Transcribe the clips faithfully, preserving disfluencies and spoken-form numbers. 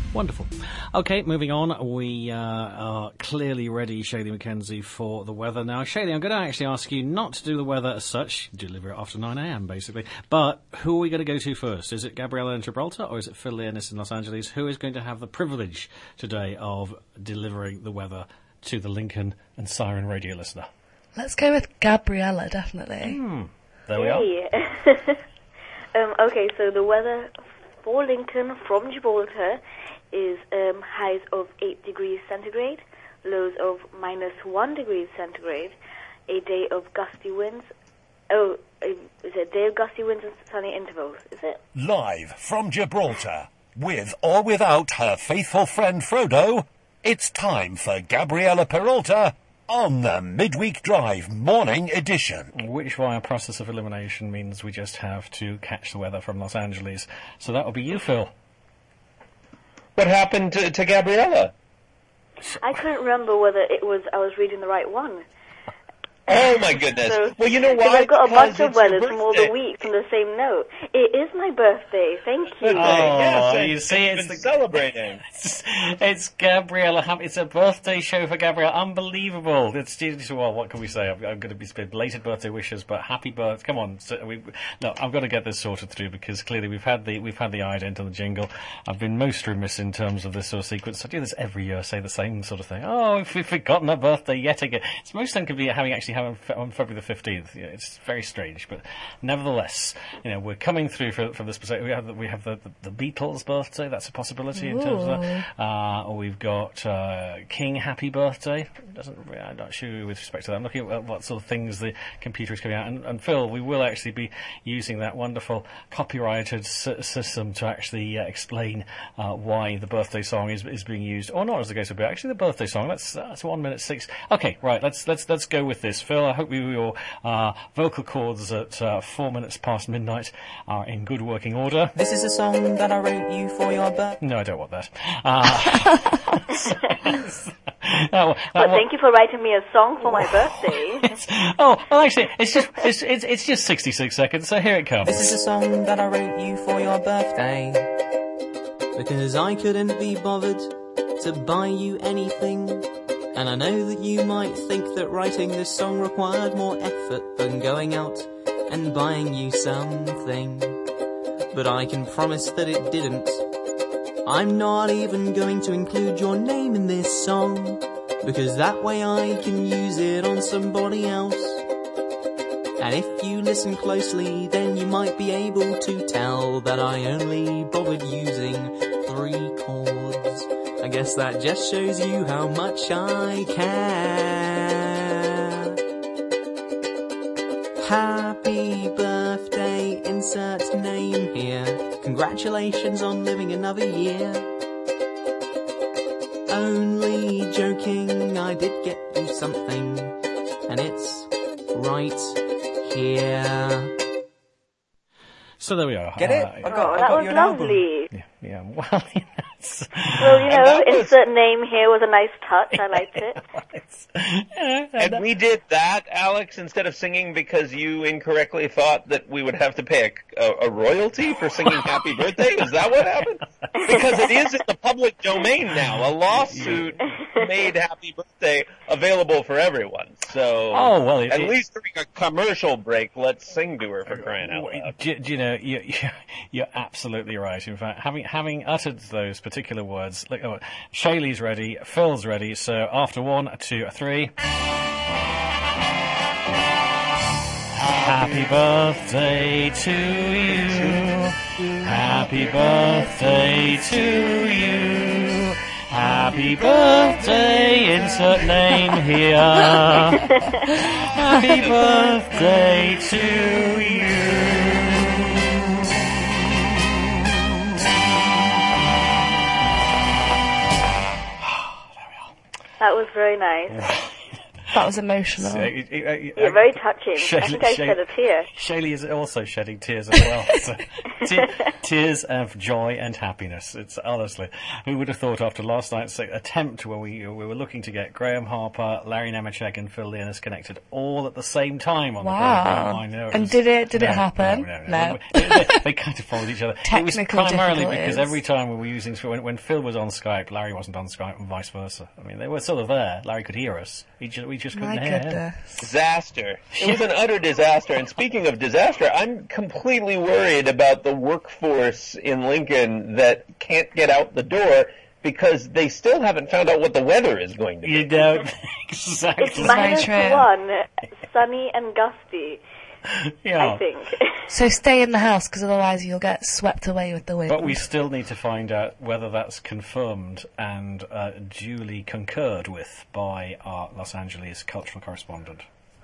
Wonderful. Okay, moving on. We uh, are clearly ready, Shaylee McKenzie, for the weather. Now, Shaylee, I'm going to actually ask you not to do the weather as such. Deliver it after nine a.m., basically. But who are we going to go to first? Is it Gabriella in Gibraltar or is it Phil Leonis in Los Angeles? Who is going to have the privilege today of delivering the weather to the Lincoln and Siren radio listener? Let's go with Gabriella, definitely. Mm, there we hey. are. um, okay, so the weather for Lincoln from Gibraltar is um, highs of eight degrees centigrade, lows of minus one degrees centigrade, a day of gusty winds. Oh, is it a day of gusty winds and sunny intervals, is it? Live from Gibraltar, with or without her faithful friend Frodo, it's time for Gabriella Peralta on the Midweek Drive Morning Edition. Which, via process of elimination, means we just have to catch the weather from Los Angeles. So that will be you, Phil. What happened to, to Gabriella? I couldn't remember whether it was I was reading the right one. Oh my goodness! So, well, you know why? I've got a Because bunch of it's your weathers from all the birthday. weeks on the same note. It is my birthday. Thank you. Oh, yes, you see, it's it's been the- celebrating. It's, it's Gabriella. Hap- It's a birthday show for Gabriella. Unbelievable. It's, it's well, what can we say? I'm, I'm going to be belated birthday wishes, but happy birthday. Come on. So we, no, I've got to get this sorted through because clearly we've had the we've had the ident on the jingle. I've been most remiss in terms of this sort of sequence. I do this every year. Say the same sort of thing. Oh, we've, we've forgotten her birthday yet again. It's most inconvenient having actually having on February the fifteenth. Yeah, it's very strange, but nevertheless, you know, we're coming through for, for this. We have the, we have the, the, the Beatles' birthday. That's a possibility in terms of that. Uh, or we've got uh, King Happy Birthday. It doesn't really, I'm not sure with respect to that. I'm looking at what sort of things the computer is coming out. And, and Phil, we will actually be using that wonderful copyrighted s- system to actually uh, explain uh, why the birthday song is is being used, or not, as the case would be. Actually, the birthday song. That's that's one minute six. Okay, right. Let's let's let's go with this, Phil. I hope you, your uh, vocal cords at uh, four minutes past midnight are in good working order. This is a song that I wrote you for your birthday. No, I don't want that. Uh, oh, But thank you for writing me a song for my birthday. oh, well, actually, it's just it's, it's it's just sixty-six seconds. So here it comes. This is a song that I wrote you for your birthday, because I couldn't be bothered to buy you anything. And I know that you might think that writing this song required more effort than going out and buying you something. But I can promise that it didn't. I'm not even going to include your name in this song, because that way I can use it on somebody else. And if you listen closely, then you might be able to tell that I only bothered using three chords. I guess that just shows you how much I care. Happy birthday, insert name here. Congratulations on living another year. Only joking, I did get you something, and it's right here. So there we are. Get it? Uh, I got, Oh, I that got was you an album. lovely. yeah, yeah. Well, yes. Well, you know, that was- insert name here was a nice touch. I liked it. Yeah, and And we did that, Alex, instead of singing because you incorrectly thought that we would have to pay a, a, a royalty for singing Happy Birthday? Is that what happened? Because it is in the public domain now. A lawsuit made Happy Birthday available for everyone. So Oh, well, it- at it- least during a commercial break, let's sing to her for crying out loud. Do, do you know, you, you, you're absolutely right. In fact, having having uttered those particular words, look, oh, Shaylee's ready, Phil's ready, so after one, two, three. Happy birthday to you. Happy birthday to you. Happy birthday, insert name here. Happy birthday to you. That was very nice. That was emotional. So, it- it- it- Yeah, very touching. I Shaylee- think I Shay- shed a tear. Shaylee is also shedding tears as well. So, te- tears of joy and happiness. It's honestly, who would have thought after last night's attempt, where we we were looking to get Graham Harper, Larry Nemeczek, and Phil Leonis connected all at the same time on the program. Wow. I know. And was- did it- did it no, happen? No, no, No. They, they- they kind of followed each other. It was Technical primarily difficulties. because every time we were using when, when Phil was on Skype, Larry wasn't on Skype, and vice versa. I mean, they were sort of there. Larry could hear us. He just, we just couldn't My hear him. goodness. Disaster. It was an utter disaster. And speaking of disaster, I'm completely worried about the workforce in Lincoln that can't get out the door because they still haven't found out what the weather is going to be. You know, It's exactly. minus true. one, sunny and gusty, Yeah. I think. So stay in the house, because otherwise you'll get swept away with the wind. But we still need to find out whether that's confirmed and uh, duly concurred with by our Los Angeles cultural correspondent.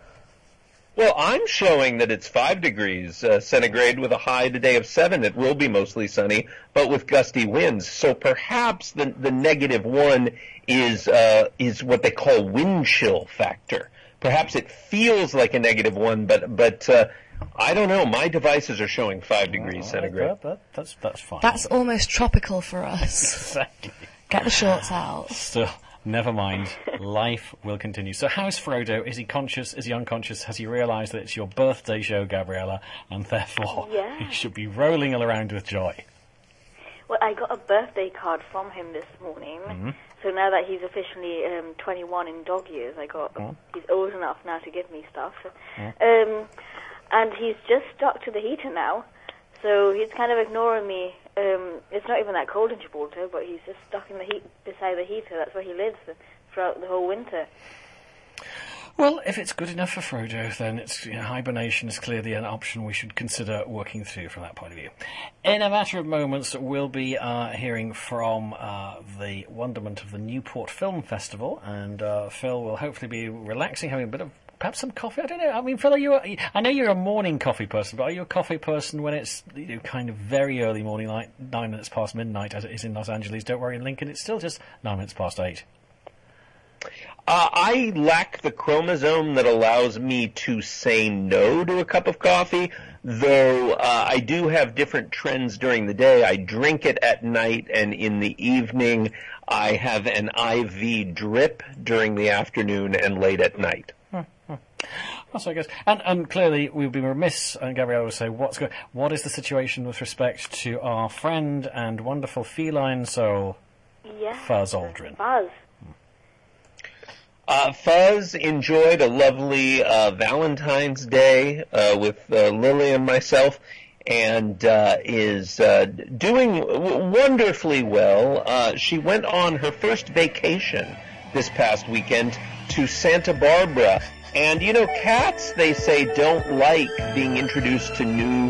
Well, I'm showing that it's five degrees uh, centigrade with a high today of seven. It will be mostly sunny, but with gusty winds. So perhaps the the negative one is uh, is what they call wind chill factor. Perhaps it feels like a negative one, but but uh, I don't know. My devices are showing five degrees centigrade. That, that, that's, that's fine. That's almost tropical for us. exactly. Get the shorts out. Still, never mind. Life will continue. So how's Frodo? Is he conscious? Is he unconscious? Has he realised that it's your birthday show, Gabriella, and therefore Yeah. he should be rolling around with joy? Well, I got a birthday card from him this morning. Mm-hmm. So now that he's officially um, twenty-one in dog years, I got Oh. he's old enough now to give me stuff. Um, and he's just stuck to the heater now, so he's kind of ignoring me. Um, it's not even that cold in Gibraltar, but he's just stuck in the heat beside the heater. That's where he lives throughout the whole winter. Well, if it's good enough for Frodo, then it's, you know, hibernation is clearly an option we should consider working through from that point of view. In a matter of moments, we'll be uh, hearing from uh, the wonderment of the Newport Film Festival, and uh, Phil will hopefully be relaxing, having a bit of perhaps some coffee. I don't know. I mean, Phil, are you? A, I know you're a morning coffee person, but are you a coffee person when it's, you know, kind of very early morning, like nine minutes past midnight, as it is in Los Angeles? Don't worry, in Lincoln, it's still just nine minutes past eight. Uh, I lack the chromosome that allows me to say no to a cup of coffee, though uh, I do have different trends during the day. I drink it at night, and in the evening I have an I V drip during the afternoon and late at night. So I guess, and, and clearly we'd be remiss, and Gabrielle would say, what's go- what is the situation with respect to our friend and wonderful feline soul, Yeah. Fuzz Aldrin? Buzz. Uh, Fuzz enjoyed a lovely uh, Valentine's Day uh, with uh, Lily and myself, and uh, is uh, doing w- wonderfully well. Uh, she went on her first vacation this past weekend to Santa Barbara. And, you know, cats, they say, don't like being introduced to new...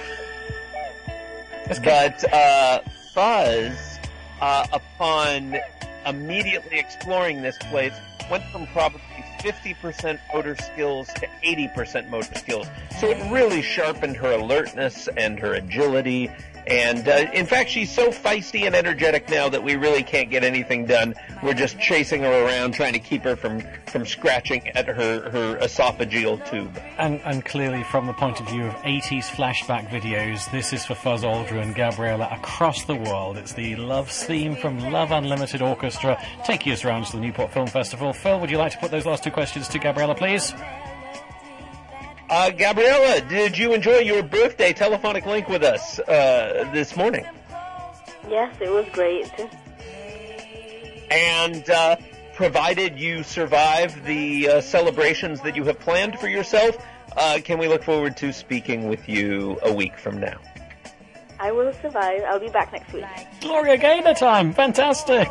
But uh, Fuzz, uh, upon immediately exploring this place, went from probably fifty percent motor skills to eighty percent motor skills. So it really sharpened her alertness and her agility. And, uh, in fact, she's so feisty and energetic now that we really can't get anything done. We're just chasing her around, trying to keep her from, from scratching at her, her esophageal tube. And, and clearly, from the point of view of eighties flashback videos, this is for Fuzz Aldrin and Gabriella across the world. It's the Love theme from Love Unlimited Orchestra, taking us around to the Newport Film Festival. Phil, would you like to put those last two questions to Gabriella, please? Uh, Gabriella, did you enjoy your birthday telephonic link with us uh, this morning? Yes, it was great. And uh, provided you survive the uh, celebrations that you have planned for yourself, uh, can we look forward to speaking with you a week from now? I will survive. I'll be back next week. Gloria Gaynor time! Fantastic!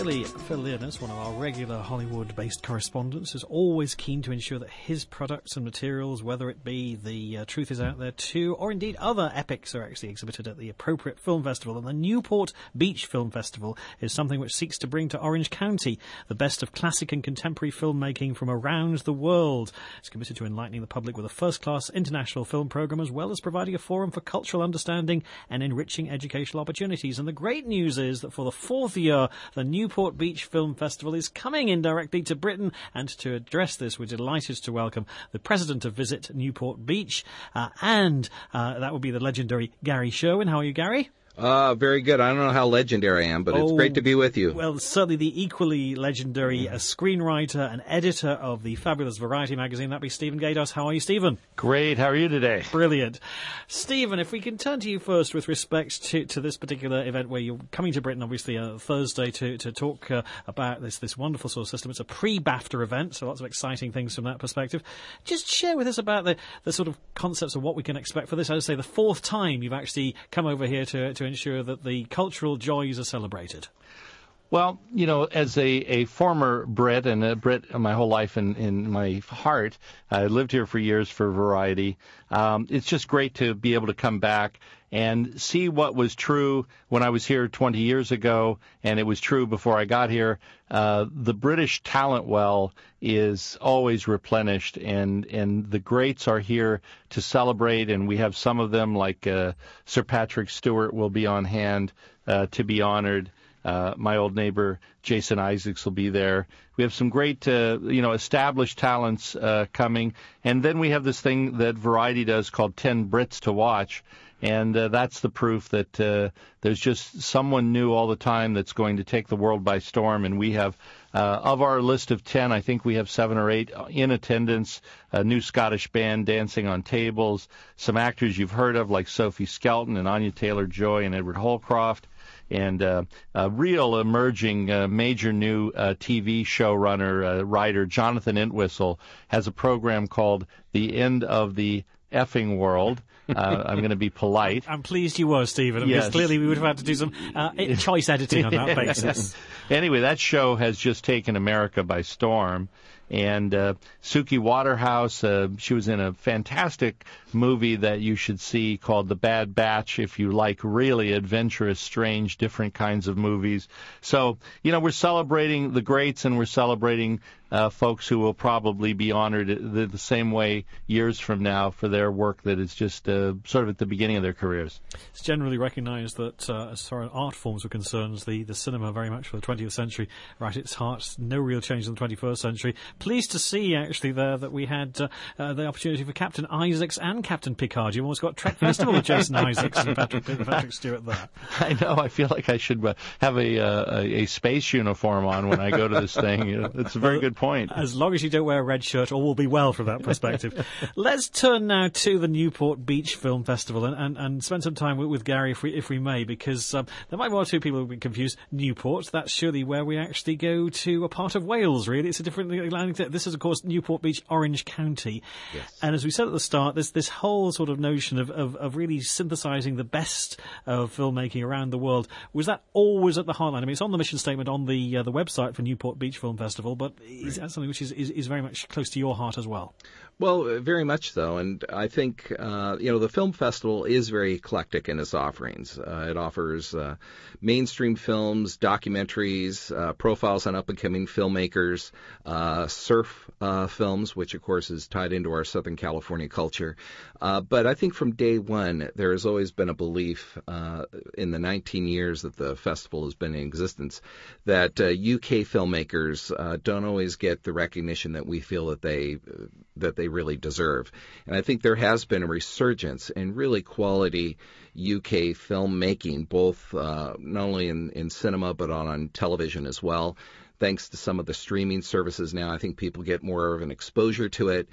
Naturally, Phil Leonard, one of our regular Hollywood-based correspondents, is always keen to ensure that his products and materials, whether it be The uh, Truth Is Out There Too, or indeed other epics, are actually exhibited at the appropriate film festival. And the Newport Beach Film Festival is something which seeks to bring to Orange County the best of classic and contemporary filmmaking from around the world. It's committed to enlightening the public with a first-class international film programme, as well as providing a forum for cultural understanding and enriching educational opportunities. And the great news is that for the fourth year, the Newport Beach Film Festival is coming indirectly to Britain, and to address this, we're delighted to welcome the president of Visit Newport Beach, uh, and uh, that would be the legendary Gary Sherwin. How are you, Gary? Uh, very good. I don't know how legendary I am, but it's oh, great to be with you. Well, certainly the equally legendary uh, screenwriter and editor of the fabulous Variety magazine, that'd be Stephen Gaydos. How are you, Stephen? Great. How are you today? Brilliant. Stephen, if we can turn to you first with respect to, to this particular event where you're coming to Britain, obviously, uh, Thursday to, to talk uh, about this, this wonderful sort of system. It's a pre-BAFTA event, so lots of exciting things from that perspective. Just share with us about the, the sort of concepts of what we can expect for this. As I say, the fourth time you've actually come over here to, to ensure that the cultural joys are celebrated. Well, you know, as a, a former Brit and a Brit my whole life in, in my heart, I lived here for years for Variety. Um, it's just great to be able to come back and see what was true when I was here twenty years ago, and it was true before I got here. Uh, the British talent well is always replenished, and, and the greats are here to celebrate, and we have some of them, like uh, Sir Patrick Stewart will be on hand uh, to be honored. Uh, my old neighbor Jason Isaacs will be there. We have some great, uh, you know, established talents uh, coming, and then we have this thing that Variety does called ten Brits to Watch, and uh, that's the proof that uh, there's just someone new all the time that's going to take the world by storm. And we have, uh, of our list of ten, I think we have seven or eight in attendance. A new Scottish band dancing on tables, some actors you've heard of like Sophie Skelton and Anya Taylor-Joy and Edward Holcroft. And uh, a real emerging uh, major new uh, T V showrunner, uh, writer, Jonathan Entwistle, has a program called The End of the Effing World. Uh, I'm going to be polite. I'm pleased you were, Stephen, because yes. clearly we would have had to do some uh, choice editing on that basis. Anyway, that show has just taken America by storm. And uh, Suki Waterhouse, uh, she was in a fantastic movie that you should see called The Bad Batch, if you like really adventurous, strange, different kinds of movies. So, you know, we're celebrating the greats, and we're celebrating uh, folks who will probably be honored the, the same way years from now for their work that is just uh, sort of at the beginning of their careers. It's generally recognized that uh, as far as art forms are concerned, the, the cinema very much for the twentieth century, right at its heart, no real change in the twenty-first century. Pleased to see, actually, there that we had uh, uh, the opportunity for Captain Isaacs and Captain Picard. You've almost got Trek Festival with Jason Isaacs and Patrick, Patrick Stewart there. I know. I feel like I should uh, have a, uh, a a space uniform on when I go to this thing. You know, it's a very good point. As long as you don't wear a red shirt, all will be well from that perspective. Let's turn now to the Newport Beach Film Festival and, and, and spend some time with, with Gary, if we if we may, because um, there might be one or two people who will be confused. Newport, that's surely where we actually go to a part of Wales, really. It's a different Atlantic. This is, of course, Newport Beach, Orange County. Yes. And as we said at the start, there's this whole sort of notion of, of, of really synthesizing the best of filmmaking around the world. Was that always at the heartland? I mean, it's on the mission statement on the uh, the website for Newport Beach Film Festival, but is that something which is, is, is very much close to your heart as well? Well, very much so, and I think, uh, you know, the film festival is very eclectic in its offerings. Uh, it offers uh, mainstream films, documentaries, uh, profiles on up-and-coming filmmakers, uh, surf uh, films, which, of course, is tied into our Southern California culture. Uh, but I think from day one, there has always been a belief uh, in the nineteen years that the festival has been in existence that uh, U K filmmakers uh, don't always get the recognition that we feel that they uh, that they really deserve. And I think there has been a resurgence in really quality U K filmmaking, both uh, not only in, in cinema but on, on television as well. Thanks to some of the streaming services now, I think people get more of an exposure to it.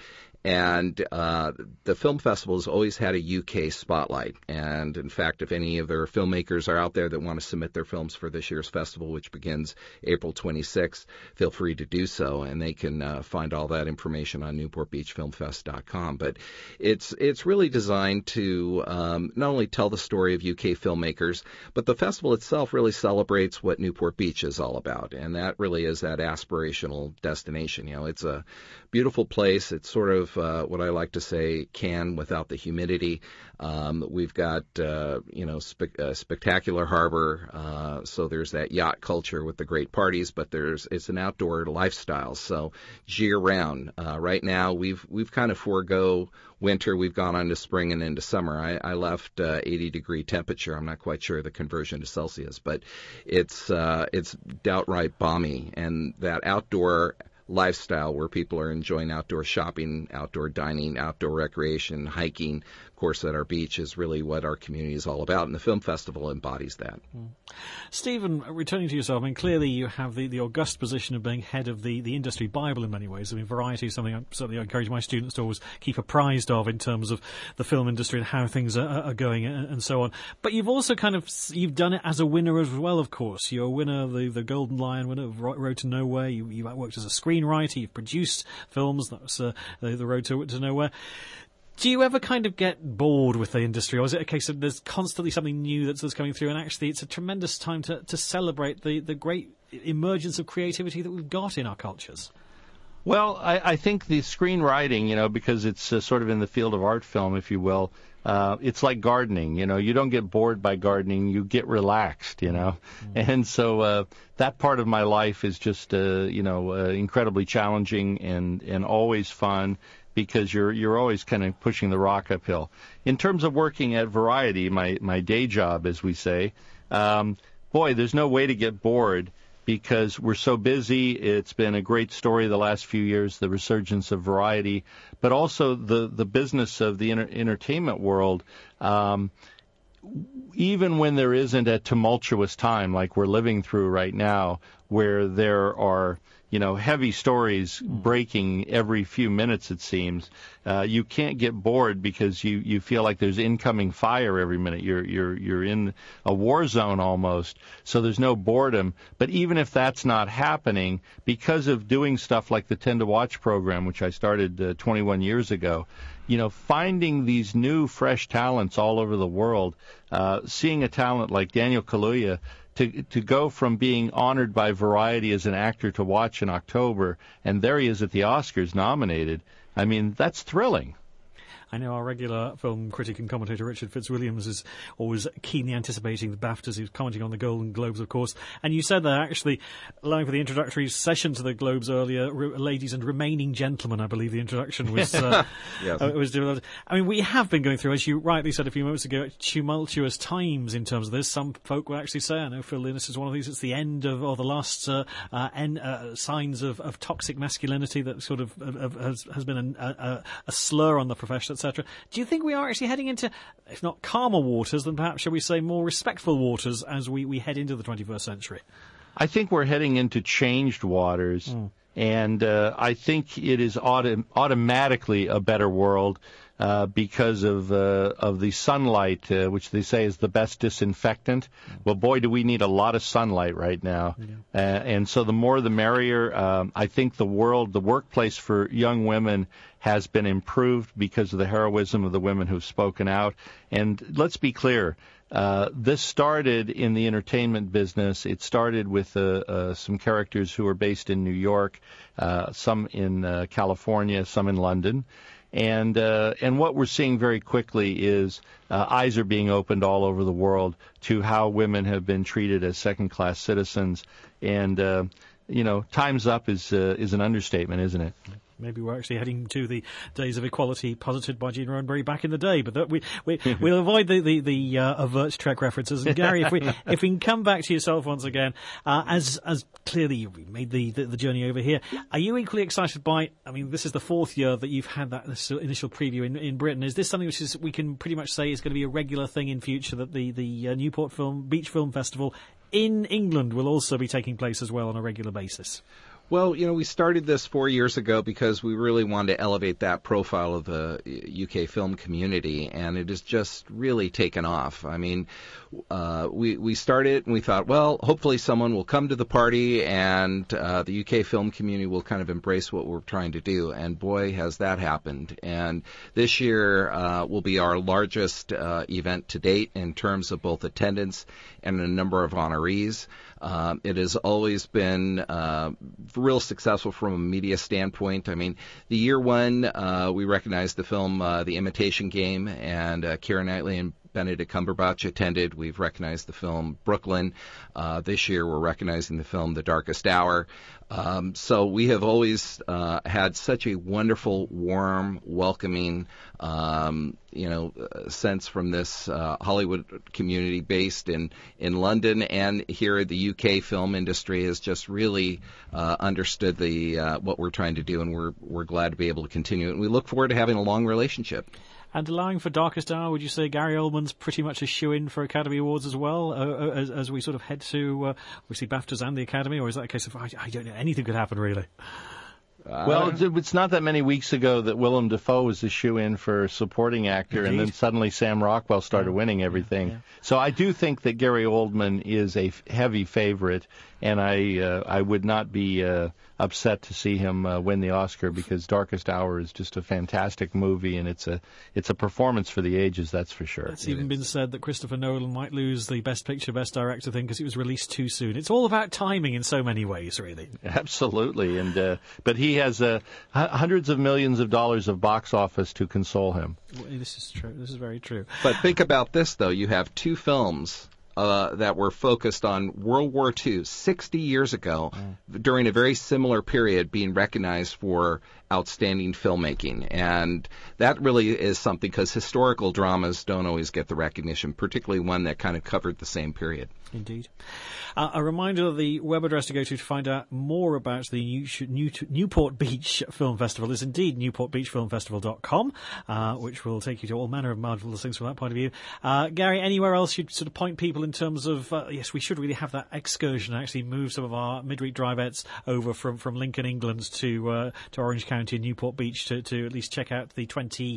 And uh, the film festival has always had a U K spotlight. And in fact, if any of their filmmakers are out there that want to submit their films for this year's festival, which begins April twenty-sixth, feel free to do so. And they can uh, find all that information on newport beach film fest dot com. But it's it's really designed to um, not only tell the story of U K filmmakers, but the festival itself really celebrates what Newport Beach is all about. And that really is that aspirational destination. You know, it's a beautiful place. It's sort of uh, what I like to say, Cannes without the humidity. Um, we've got, uh, you know, spe- uh, spectacular harbor. Uh, so there's that yacht culture with the great parties, but there's it's an outdoor lifestyle. So year round. Uh, right now, we've we've kind of forego winter. We've gone on to spring and into summer. I, I left uh, eighty degree temperature. I'm not quite sure the conversion to Celsius, but it's uh, it's downright balmy, and that outdoor lifestyle where people are enjoying outdoor shopping, outdoor dining, outdoor recreation, hiking, of course, at our beach is really what our community is all about, and the film festival embodies that. Mm. Stephen, returning to yourself, I mean, clearly you have the, the august position of being head of the, the industry Bible in many ways. I mean, variety is something I certainly encourage my students to always keep apprised of in terms of the film industry and how things are, are going and, and so on. But you've also kind of, you've done it as a winner as well, of course. You're a winner of the, the Golden Lion, winner of Road to Nowhere. You, you worked as a screenwriter. You've produced films. That was uh, the, the Road to, to Nowhere. Do you ever kind of get bored with the industry, or is it a case of there's constantly something new that's, that's coming through, and actually it's a tremendous time to, to celebrate the, the great emergence of creativity that we've got in our cultures? Well, I, I think the screenwriting, you know, because it's uh, sort of in the field of art film, if you will, uh, it's like gardening. You know, you don't get bored by gardening, you get relaxed, you know. Mm-hmm. And so uh, that part of my life is just, uh, you know, uh, incredibly challenging and, and always fun, because you're you're always kind of pushing the rock uphill. In terms of working at Variety, my, my day job, as we say, um, boy, there's no way to get bored because we're so busy. It's been a great story the last few years, the resurgence of Variety, but also the, the business of the inter- entertainment world. Um, even when there isn't a tumultuous time like we're living through right now, where there are, you know, heavy stories breaking every few minutes, it seems, uh, you can't get bored because you, you feel like there's incoming fire every minute. You're you're you're in a war zone almost, so there's no boredom. But even if that's not happening, because of doing stuff like the ten to Watch program, which I started uh, twenty-one years ago, you know, finding these new, fresh talents all over the world, uh, seeing a talent like Daniel Kaluuya to to go from being honored by Variety as an actor to watch in October, and there he is at the Oscars nominated. I mean, that's thrilling. I know our regular film critic and commentator Richard Fitzwilliams is always keenly anticipating the BAFTAs. He was commenting on the Golden Globes, of course. And you said that actually, allowing for the introductory session to the Globes earlier, re- ladies and remaining gentlemen, I believe the introduction was uh, yes. uh, was developed. I mean, we have been going through, as you rightly said a few moments ago, tumultuous times in terms of this. Some folk will actually say, I know Phil Linus is one of these, it's the end of, or the last uh, uh, end, uh, signs of, of toxic masculinity that sort of uh, has, has been a, a, a slur on the profession, et cetera. Do you think we are actually heading into, if not calmer waters, then perhaps, shall we say, more respectful waters as we, we head into the twenty-first century? I think we're heading into changed waters, mm. and uh, I think it is autom- automatically a better world uh, because of uh, of the sunlight, uh, which they say is the best disinfectant. Mm. Well, boy, do we need a lot of sunlight right now. Yeah. Uh, and so the more the merrier. Um, I think the world, the workplace for young women has been improved because of the heroism of the women who've spoken out. And let's be clear, uh, this started in the entertainment business. It started with uh, uh, some characters who are based in New York, uh, some in uh, California, some in London. And uh, and what we're seeing very quickly is uh, eyes are being opened all over the world to how women have been treated as second-class citizens. And, uh, you know, time's up is uh, is an understatement, isn't it? Maybe we're actually heading to the days of equality posited by Gene Roddenberry back in the day, but that we, we, we'll avoid the, the, the uh, overt Trek references. And Gary, if we if we can come back to yourself once again, uh, as as clearly you made the, the, the journey over here, are you equally excited by, I mean, this is the fourth year that you've had that this initial preview in, in Britain. Is this something which is we can pretty much say is going to be a regular thing in future, that the, the uh, Newport Film Beach Film Festival in England will also be taking place as well on a regular basis? Well, you know, we started this four years ago because we really wanted to elevate that profile of the U K film community, and it has just really taken off. I mean, uh, we we started and we thought, well, hopefully someone will come to the party and uh, the U K film community will kind of embrace what we're trying to do, and boy, has that happened. And this year uh, will be our largest uh, event to date in terms of both attendance and a number of honorees. Um, it has always been uh, real successful from a media standpoint. I mean, the year one, uh, we recognized the film uh, The Imitation Game, and uh, Keira Knightley and Benedict Cumberbatch attended. We've recognized the film Brooklyn. Uh, this year we're recognizing the film The Darkest Hour. Um, so we have always uh, had such a wonderful, warm, welcoming, um, you know, uh, sense from this uh, Hollywood community based in, in London, and here the U K film industry has just really uh, understood the uh, what we're trying to do, and we're we're glad to be able to continue it. And we look forward to having a long relationship. And allowing for Darkest Hour, would you say Gary Oldman's pretty much a shoo-in for Academy Awards as well, uh, as, as we sort of head to, uh, obviously, BAFTAs and the Academy, or is that a case of, I, I don't know, anything could happen, really? Uh, well, it's, it's not that many weeks ago that Willem Dafoe was a shoe-in for supporting actor, Indeed. and then suddenly Sam Rockwell started Yeah. winning everything. Yeah. So I do think that Gary Oldman is a f- heavy favorite, and I uh, I would not be uh, upset to see him uh, win the Oscar, because Darkest Hour is just a fantastic movie, and it's a it's a performance for the ages, that's for sure. It's even been said that Christopher Nolan might lose the Best Picture, Best Director thing because it was released too soon. It's all about timing in so many ways, really. Absolutely, and uh, but he has uh, h- hundreds of millions of dollars of box office to console him. Well, this is true. This is very true. But think about this, though. You have two films uh, that were focused on World War Two sixty years ago, mm. during a very similar period, being recognized for outstanding filmmaking. And that really is something, because historical dramas don't always get the recognition, particularly one that kind of covered the same period. Indeed. Uh, a reminder of the web address to go to to find out more about the New, New, Newport Beach Film Festival is indeed newport beach film festival dot com, uh, which will take you to all manner of marvellous things from that point of view. Uh, Gary, anywhere else you'd sort of point people in terms of, uh, yes, we should really have that excursion, actually move some of our midweek drivettes over from, from Lincoln, England to uh, to Orange County and Newport Beach to, to at least check out the twenty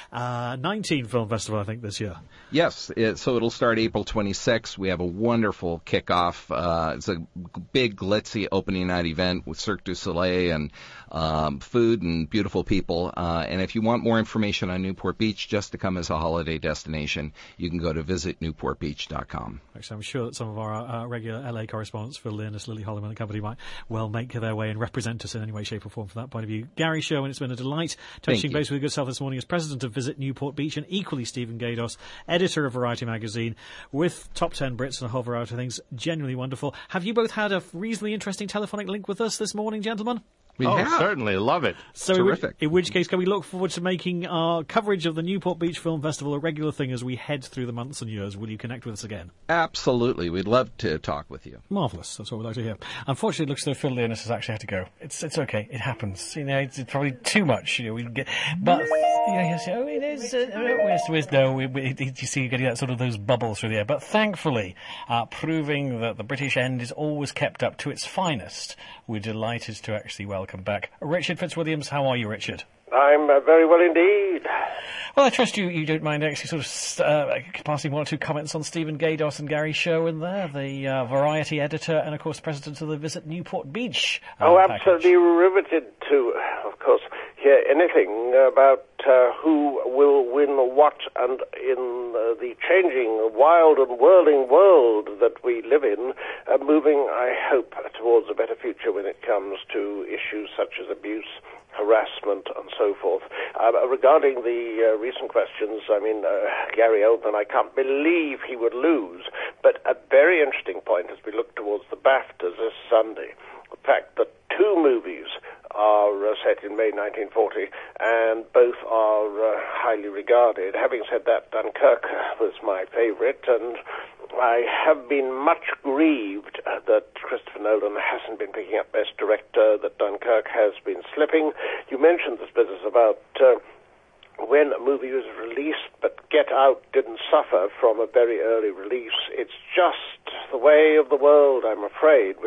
nineteen Film Festival, I think, this year. Yes, it, so it'll start April twenty-sixth. We have a wonderful kickoff. Uh, it's a big, glitzy opening night event with Cirque du Soleil and um, food and beautiful people. Uh, and if you want more information on Newport Beach, just to come as a holiday destination, you can go to visit newport beach dot com. Actually, I'm sure that some of our uh, regular L A correspondents, Phil Linus, Lily Holliman and company, might well make their way and represent us in any way, shape or form from that point of view. Gary Sherwin, it's been a delight touching base with your good self this morning as president of Visit Newport Beach, and equally Stephen Gaydos, editor of Variety magazine, with Top ten Brits and a whole variety of things. Genuinely wonderful. Have you both had a reasonably interesting telephonic link with us this morning, gentlemen? We oh, have. certainly. Love it. So Terrific. In, in which case, can we look forward to making our coverage of the Newport Beach Film Festival a regular thing as we head through the months and years? Will you connect with us again? Absolutely. We'd love to talk with you. Marvellous. That's what we'd like to hear. Unfortunately, it looks as though Phil Leonis has actually had to go. It's it's okay. It happens. You know, it's probably too much. You know, we can get, but yeah, yes, oh, it is. Uh, yes, yes, no, we, we, you see, you're getting that sort of those bubbles through the air. But thankfully, uh, proving that the British end is always kept up to its finest, we're delighted to actually welcome back Richard Fitzwilliams. How are you, Richard? I'm uh, very well indeed. Well, I trust you, you don't mind actually sort of uh, passing one or two comments on Stephen Gaydos and Gary Sherwin there, the uh, Variety editor and, of course, president of the Visit Newport Beach. Uh, oh, package. absolutely riveted to, of course, hear anything about uh, who will win what, and in uh, the changing, wild and whirling world that we live in, uh, moving, I hope, towards a better future when it comes to issues such as abuse, harassment and so forth. Uh, regarding the uh, recent questions, I mean, uh, Gary Oldman, I can't believe he would lose. But a very interesting point as we look towards the BAFTAs this Sunday, the fact that two movies are uh, set in May nineteen forty, and both are uh, highly regarded. Having said that, Dunkirk was my favourite, and I have been much grieved uh, that Christopher Nolan hasn't been picking up Best Director, that Dunkirk has been slipping. You mentioned this business about uh, when a movie was released, but Get Out didn't suffer from a very early release. It's just the way of the world, I'm afraid, with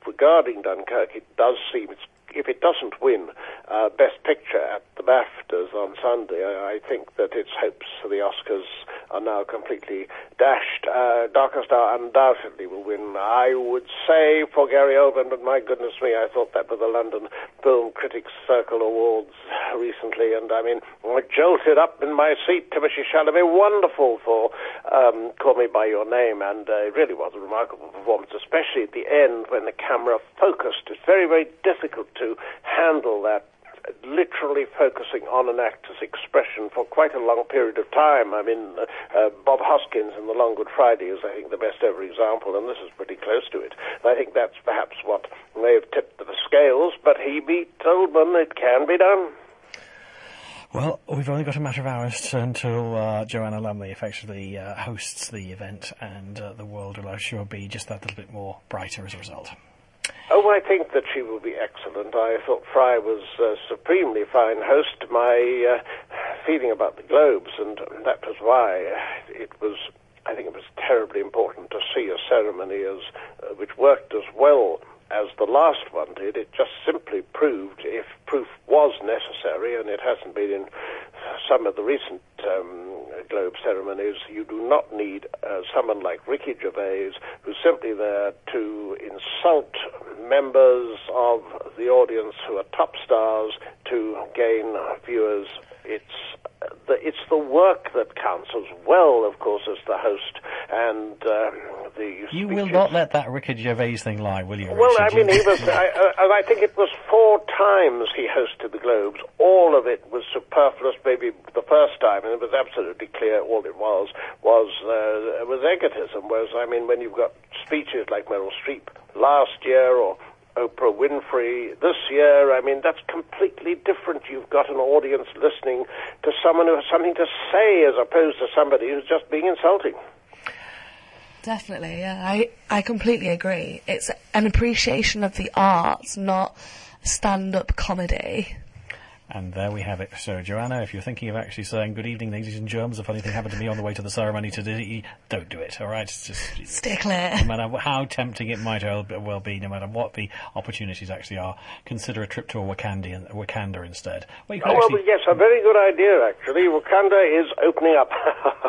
regarding Dunkirk, it does seem, it's, if it doesn't win uh, Best Picture at the BAFTAs on Sunday, I, I think that its hopes for the Oscars are now completely dashed. Uh, Darker Star undoubtedly will win. I would say for Gary Oldman, but my goodness me, I thought that with the London Film Critics Circle Awards recently, and I mean, I jolted up in my seat. Timothée Chalamet, wonderful for um, Call Me By Your Name, and uh, it really was a remarkable performance, especially at the end when the camera focused. It's very, very difficult to handle that, literally focusing on an actor's expression for quite a long period of time. I mean, uh, uh, Bob Hoskins in The Long Good Friday is, I think, the best ever example, and this is pretty close to it. And I think that's perhaps what may have tipped the scales, but he beat Oldman. It can be done. Well, we've only got a matter of hours until uh, Joanna Lumley effectively uh, hosts the event, and uh, the world will, I'm sure, be just that little bit more brighter as a result. Oh, I think that she will be excellent. I thought Fry was a supremely fine host. My uh, feeling about the Globes, and that was why it was, I think it was terribly important to see a ceremony as uh, which worked as well as the last one did. It just simply proved, if proof was necessary, and it hasn't been in some of the recent um, Globe ceremonies, you do not need uh, someone like Ricky Gervais, who's simply there to insult members of the audience who are top stars to gain viewers. It's the, it's the work that counts as well, of course, as the host, and uh, the You speeches. will not let that Ricky Gervais thing lie, will you, Well, Richard? I mean, he was, I, uh, and I think it was four times he hosted the Globes. All of it was superfluous. Maybe the first time, and it was absolutely clear all it was was uh, was egotism. Whereas, I mean, when you've got speeches like Meryl Streep last year or Oprah Winfrey this year, I mean, that's completely different. You've got an audience listening to someone who has something to say as opposed to somebody who's just being insulting. Definitely, yeah. I, I completely agree. It's an appreciation of the arts, not stand-up comedy. And there we have it. So, Joanna, if you're thinking of actually saying, good evening, ladies and germs, a funny thing happened to me on the way to the ceremony today, don't do it, all right? It's just, Stay clear. No matter how tempting it might well be, no matter what the opportunities actually are, consider a trip to Wakanda, Wakanda instead. Well, you can Oh, actually... well, yes, a very good idea, actually. Wakanda is opening up.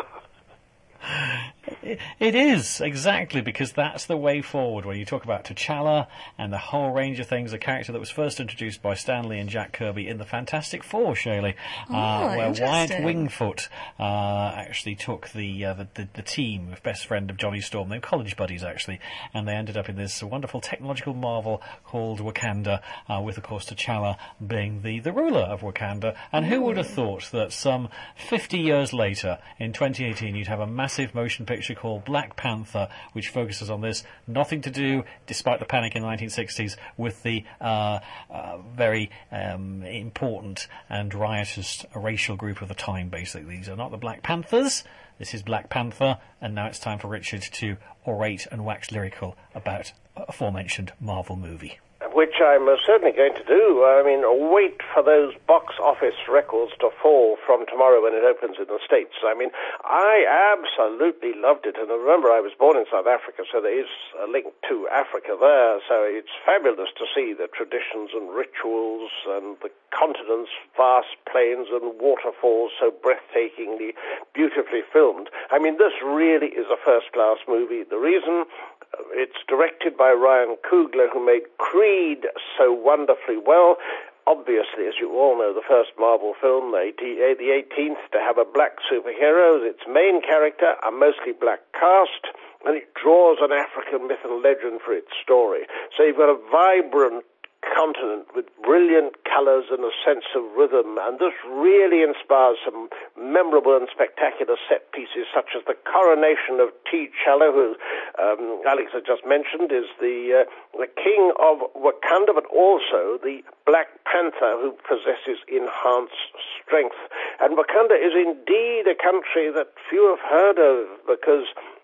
It, it is, exactly, because that's the way forward. When you talk about T'Challa and the whole range of things, a character that was first introduced by Stan Lee and Jack Kirby in the Fantastic Four, Shaylee, Oh, uh, where Wyatt interesting. Wingfoot uh, actually took the, uh, the, the the team of best friend of Johnny Storm. They were college buddies, actually, and they ended up in this wonderful technological marvel called Wakanda, uh, with, of course, T'Challa being the, the ruler of Wakanda. And who would have thought that some fifty years later, in twenty eighteen, you'd have a massive motion picture called Black Panther, which focuses on this. Nothing to do, despite the panic in the nineteen sixties, with the uh, uh, very um, important and riotous racial group of the time, basically. These are not the Black Panthers. This is Black Panther, and now it's time for Richard to orate and wax lyrical about aforementioned Marvel movie. Which I'm uh, certainly going to do. I mean, wait for those box office records to fall from tomorrow when it opens in the States. I mean, I absolutely loved it. And remember, I was born in South Africa, so there is a link to Africa there. So it's fabulous to see the traditions and rituals and the continent's vast plains and waterfalls so breathtakingly, beautifully filmed. I mean, this really is a first-class movie. The reason... It's directed by Ryan Coogler, who made Creed so wonderfully well. Obviously, as you all know, the first Marvel film, the eighteenth, to have a black superhero as its main character, a mostly black cast, and it draws an African myth and legend for its story. So you've got a vibrant continent with brilliant colours and a sense of rhythm, and this really inspires some memorable and spectacular set pieces, such as the coronation of T'Challa, who um, Alex had just mentioned is the uh, the king of Wakanda, but also the Black Panther, who possesses enhanced strength. And Wakanda is indeed a country that few have heard of, because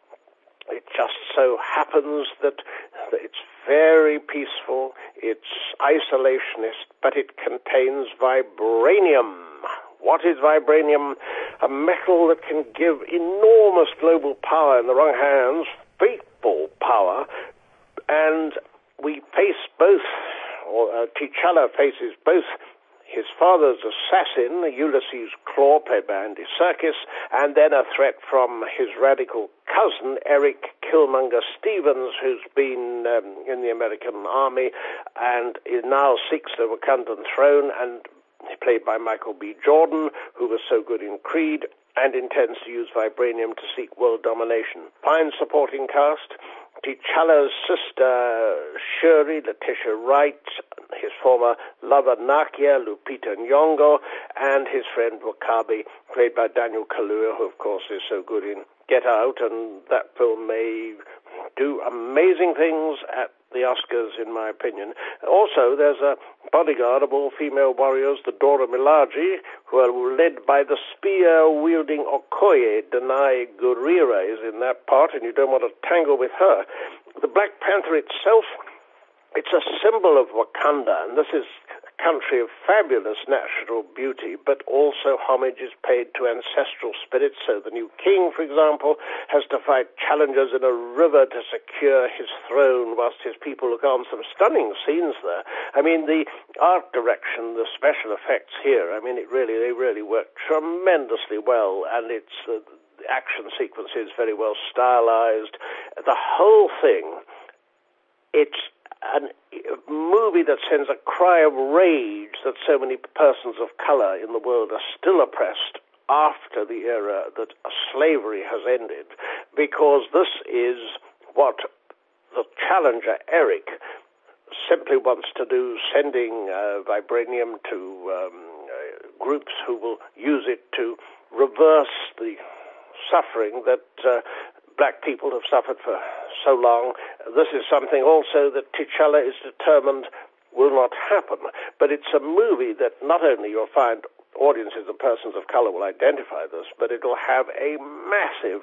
it just so happens that it's very peaceful, it's isolationist, but it contains vibranium. What is vibranium? A metal that can give enormous global power in the wrong hands, fateful power, and we face both, or uh, T'Challa faces both his father's assassin, Ulysses Klaue, played by Andy Serkis, and then a threat from his radical cousin, Eric Killmonger Stevens, who's been um, in the American Army and is now seeks the Wakandan throne, and played by Michael B. Jordan, who was so good in Creed, and intends to use vibranium to seek world domination. Fine supporting cast. T'Challa's sister, Shuri, Letitia Wright, his former lover, Nakia, Lupita Nyong'o, and his friend, Wakabi, played by Daniel Kaluuya, who, of course, is so good in Get Out, and that film may do amazing things at the Oscars, in my opinion. Also, there's a bodyguard of all female warriors, the Dora Milaje, who are led by the spear-wielding Okoye. Danai Gurira is in that part, and you don't want to tangle with her. The Black Panther itself, it's a symbol of Wakanda, and this is a country of fabulous natural beauty, but also homage is paid to ancestral spirits. So the new king, for example, has to fight challengers in a river to secure his throne, whilst his people look on. Some stunning scenes there. I mean, the art direction, the special effects here, I mean, it really, they really work tremendously well, and it's uh, the action sequence is very well stylized. The whole thing, it's a movie that sends a cry of rage that so many persons of color in the world are still oppressed after the era that slavery has ended, because this is what the challenger, Eric, simply wants to do, sending uh, vibranium to um, uh, groups who will use it to reverse the suffering that uh, black people have suffered for so long. This is something also that T'Challa is determined will not happen. But it's a movie that not only you'll find audiences of persons of color will identify this, but it'll have a massive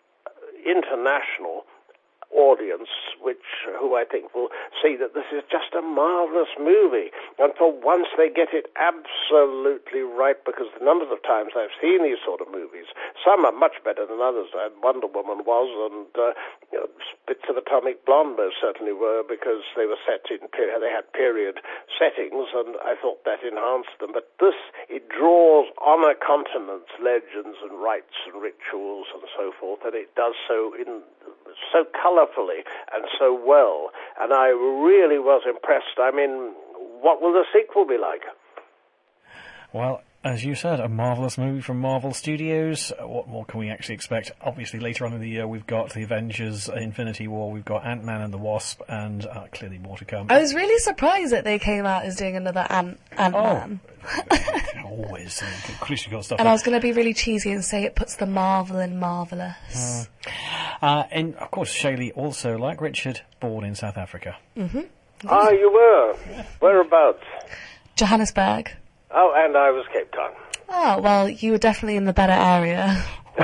international audience, which who I think will see that this is just a marvelous movie. And for once they get it absolutely right, because the numbers of times I've seen these sort of movies, some are much better than others. Wonder Woman was, and uh, you know, Bits of Atomic Blonde most certainly were, because they were set in period, they had period settings, and I thought that enhanced them. But this, it draws on a continent's legends and rites and rituals and so forth, and it does so in so colourfully and so well, and I really was impressed. I mean, what will the sequel be like? Well, as you said, a marvellous movie from Marvel Studios. What more can we actually expect? Obviously, later on in the year, we've got The Avengers, Infinity War, we've got Ant-Man and the Wasp, and uh, clearly more to come. I was really surprised that they came out as doing another Ant- Ant-Man. Oh. Always. Crucially got stuff. And I was going to be really cheesy and say it puts the Marvel in marvellous. Uh, uh, and, of course, Shaylee also, like Richard, born in South Africa. Mm-hmm. Ah, you were? Yeah. Whereabouts? Johannesburg. Oh, and I was Cape Town. Oh, well, you were definitely in the better area.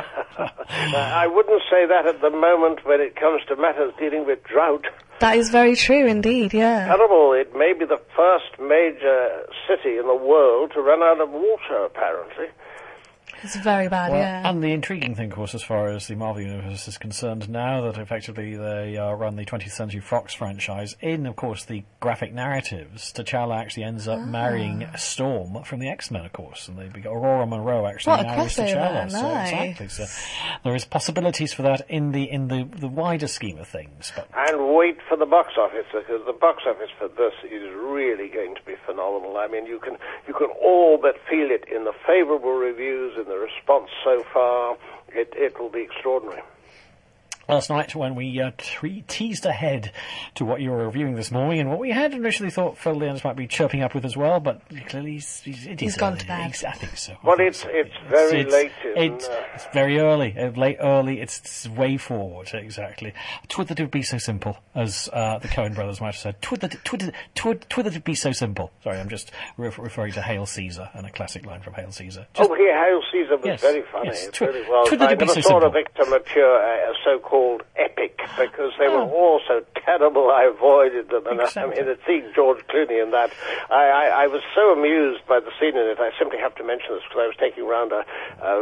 I wouldn't say that at the moment when it comes to matters dealing with drought. That is very true indeed, yeah. Terrible. It may be the first major city in the world to run out of water, apparently. It's very bad, well, yeah. And the intriguing thing, of course, as far as the Marvel Universe is concerned now, that effectively they uh, run the twentieth Century Fox franchise in, of course, the graphic narratives. T'Challa actually ends up ah. marrying Storm from the X-Men, of course, and they Aurora Monroe actually what marries T'Challa. Nice. So exactly. So there is possibilities for that in the in the, the wider scheme of things. But and wait for the box office, because the box office for this is really going to be phenomenal. I mean, you can you can all but feel it in the favourable reviews and the response so far. It, it will be extraordinary. Last night, when we uh, tre- teased ahead to what you were reviewing this morning, and what we had initially thought Phil Leonard might be chirping up with as well, but clearly he's, he's, it he's is gone early. to bed. He's, I think so. I well, think it's so. it's very it's, late. It's, in, uh... it's very early. Uh, late early. It's, it's way forward. Exactly. Twould that it be so simple, as uh, the Coen brothers might have said. Twould that twould twould twould that it be so simple. Sorry, I'm just re- referring to Hail Caesar and a classic line from Hail Caesar. Just, oh, yeah, Hail Caesar was yes, very funny. Yes. It's Tw- really well. Twould that I it be never so saw simple. a Victor Mature, a so-called epic because they were all so terrible. I avoided them, and Exactly. I mean, seeing George Clooney in that, I, I, I was so amused by the scene in it. I simply have to mention this because I was taking around a,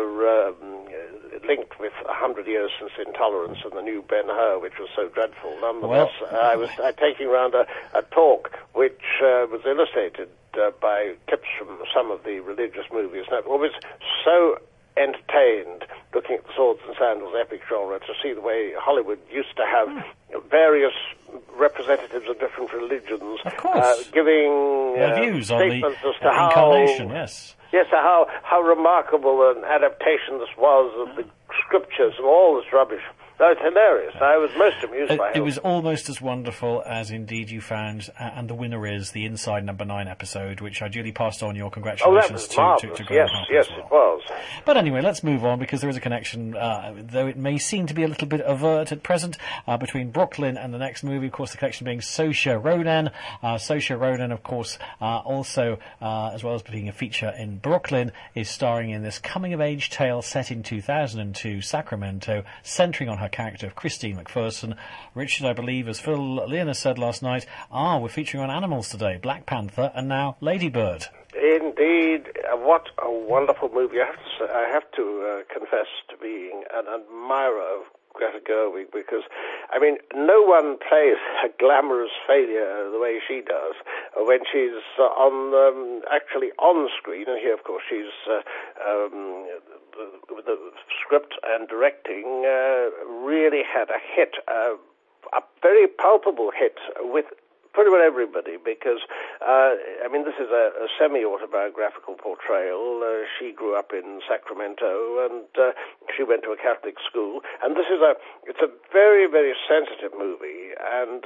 a um, linked with A Hundred Years Since Intolerance and the new Ben-Hur, which was so dreadful. Nonetheless, Well, uh, I was uh, taking around a, a talk which uh, was illustrated uh, by clips from some of the religious movies. And I was so entertained looking at the Swords and Sandals epic genre to see the way Hollywood used to have various representatives of different religions Of course. uh, giving Their uh, views on the statements as to uh, how incarnation, yes. Yes, how how remarkable an adaptation this was of the scriptures and all this rubbish. No, it's hilarious. I was most amused It, by it it. was almost as wonderful as indeed you found, uh, and the winner is the Inside Number Nine episode, which I duly passed on your Oh, that congratulations was to, to, marvellous. to Graham Yes, Harper yes, as well. it was. But anyway, let's move on because there is a connection, uh, though it may seem to be a little bit overt at present, uh, between Brooklyn and the next movie. Of course, the connection being Saoirse Ronan. Uh, Saoirse Ronan, of course, uh, also, uh, as well as being a feature in Brooklyn, is starring in this coming-of-age tale set in two thousand two, Sacramento, centering on her character of Christine McPherson. Richard, I believe, as Phil Leonard said last night, ah, we're featuring on animals today, Black Panther and now Lady Bird. Indeed, uh, what a wonderful movie. I have to, say, I have to uh, confess to being an admirer of Greta Gerwig because, I mean, no one plays a glamorous failure the way she does uh, when she's uh, on, um, actually on screen, and here, of course, she's uh, um, the, the script and directing uh, really had a hit, uh, a very palpable hit with pretty well everybody, because, uh, I mean, this is a, a semi-autobiographical portrayal. Uh, she grew up in Sacramento, and uh, she went to a Catholic school, and this is a, it's a very, very sensitive movie, and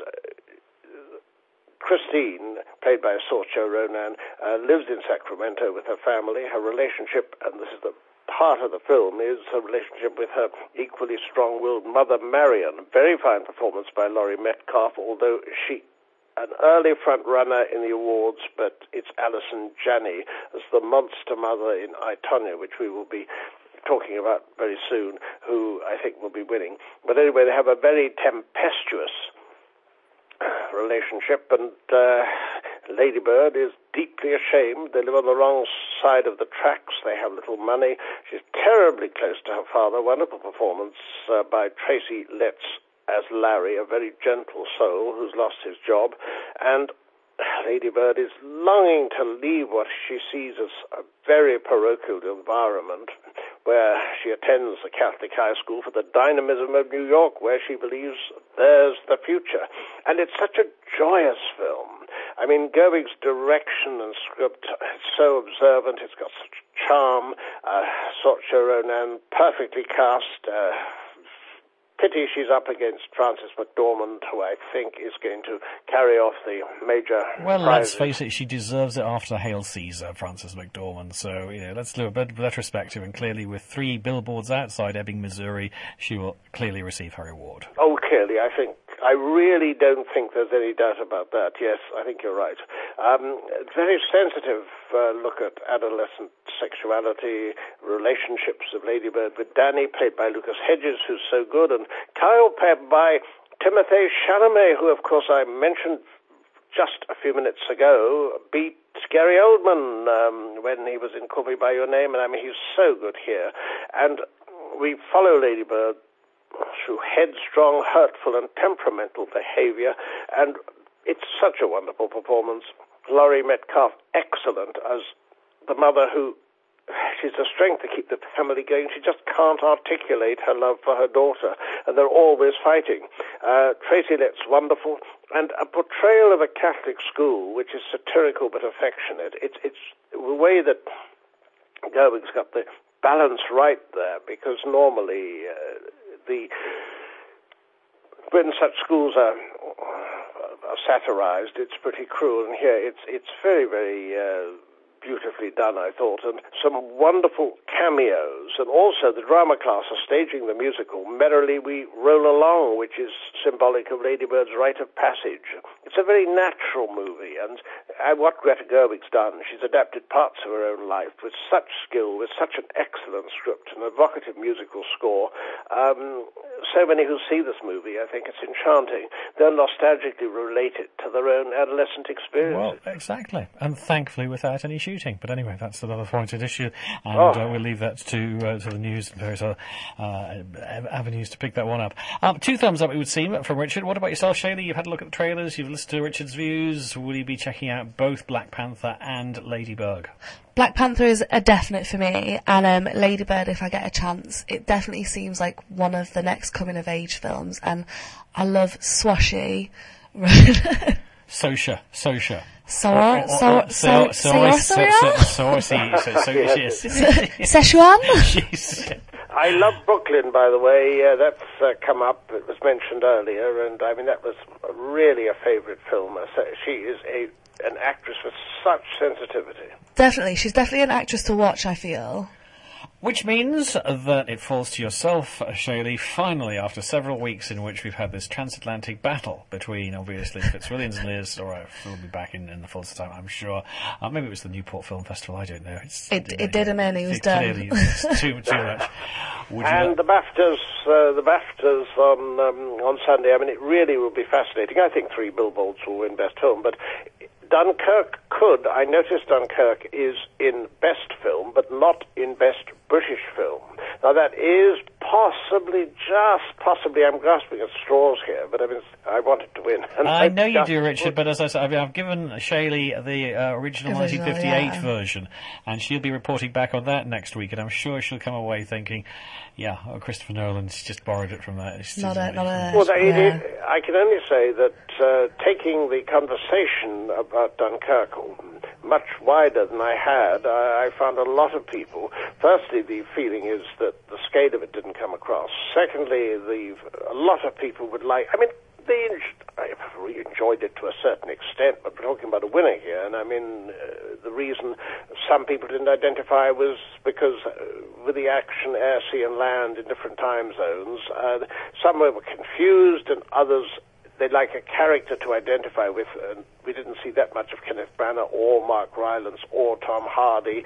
Christine, played by Saoirse Ronan, uh, lives in Sacramento with her family. Her relationship, and this is the part of the film, is her relationship with her equally strong-willed mother, Marion. Very fine performance by Laurie Metcalf, although she an early front-runner in the awards, but it's Alison Janney as the monster mother in I, Tonya, which we will be talking about very soon, who I think will be winning. But anyway, they have a very tempestuous relationship, and uh, Lady Bird is deeply ashamed. They live on the wrong side of the tracks. They have little money. She's terribly close to her father. Wonderful performance uh, by Tracy Letts as Larry, a very gentle soul who's lost his job. And Lady Bird is longing to leave what she sees as a very parochial environment where she attends a Catholic high school for the dynamism of New York, where she believes there's the future. And it's such a joyous film. I mean, Gerwig's direction and script, it's so observant, it's got such charm. Uh, Saoirse Ronan, perfectly cast. Uh, Pity she's up against Frances McDormand, who I think is going to carry off the major Well, prizes. let's face it, she deserves it after Hail Caesar, Frances McDormand. So, you know, let's do a bit retrospective, and clearly with three billboards outside Ebbing, Missouri, she will clearly receive her reward. Oh, clearly, I think. I really don't think there's any doubt about that. Yes, I think you're right. Um, very sensitive uh, look at adolescent sexuality, relationships of Lady Bird with Danny, played by Lucas Hedges, who's so good, and Kyle, played by Timothée Chalamet, who, of course, I mentioned just a few minutes ago, beat Gary Oldman um, when he was in Call Me By Your Name, and I mean, he's so good here. And we follow Lady Bird through headstrong, hurtful, and temperamental behavior, and it's such a wonderful performance. Laurie Metcalf, excellent as the mother who, she's the strength to keep the family going. She just can't articulate her love for her daughter, and they're always fighting. Uh, Tracy Letts, wonderful, and a portrayal of a Catholic school, which is satirical but affectionate. It's, it's the way that Gerwig's got the balance right there, because normally uh, the when such schools are, are satirized, it's pretty cruel, and here it's it's very, very uh, beautifully done, I thought, and some wonderful cameos, and also the drama class are staging the musical Merrily We Roll Along, which is symbolic of Lady Bird's rite of passage. it's a very natural movie, and uh, what Greta Gerwig's done, she's adapted parts of her own life with such skill, with such an excellent script, an evocative musical score. Um, so many who see this movie, I think it's enchanting. They'll nostalgically relate it to their own adolescent experience. Well, exactly, and thankfully without any shooting. But anyway, that's another pointed issue, and Oh. uh, we'll leave that to uh, to the news and various other uh, avenues to pick that one up. Um, two thumbs up, it would seem, from Richard. What about yourself, Shaylee? You've had a look at the trailers, you've listened to Richard's views. Will you be checking out both Black Panther and Ladybird? Black Panther is a definite for me, and um, Ladybird, if I get a chance, it definitely seems like one of the next coming-of-age films, and I love Swashy. Sosha, Sosha. Sora, Sora, Sora, Sora, Szechuan? I love Brooklyn, by the way. Uh, that's uh, come up. It was mentioned earlier, and I mean that was really a favourite film. Uh, so she is a an actress with such sensitivity. Definitely, she's definitely an actress to watch, I feel. Which means that it falls to yourself, Shaylee, finally, after several weeks in which we've had this transatlantic battle between, obviously, Fitzwilliams and Liz. All right, we'll be back in, in the fullest time, I'm sure. Uh, maybe it was the Newport Film Festival, I don't know. It's, It, it didn't end, he was it, done. Clearly, it's too, too much. Would you And like- the BAFTAs, uh, the BAFTAs on um, on Sunday. I mean, it really will be fascinating. I think Three Billboards will win Best Film, but Dunkirk could. I noticed Dunkirk is in Best Film, but not in Best British Film. Now that is possibly, just possibly, I'm grasping at straws here, but I mean, I want it to win. And I know you just do, Richard, would- but as I said, I've, I've given Shaylee the uh, original Original, nineteen fifty-eight yeah. version, and she'll be reporting back on that next week, and I'm sure she'll come away thinking, yeah, oh, Christopher Nolan's just borrowed it from that. It's Not just- a, not a, Well, they, yeah. they- I can only say that uh, taking the conversation about Dunkirk much wider than I had, I, I found a lot of people. Firstly, the feeling is that the scale of it didn't come across. Secondly, the a lot of people would like. I mean, they I really enjoyed it to a certain extent, but we're talking about a winner here, and I mean, uh, the reason some people didn't identify was because uh, with the action, air, sea, and land in different time zones, uh, some were confused, and others they'd like a character to identify with, and we didn't see that much of Kenneth Branagh or Mark Rylance or Tom Hardy.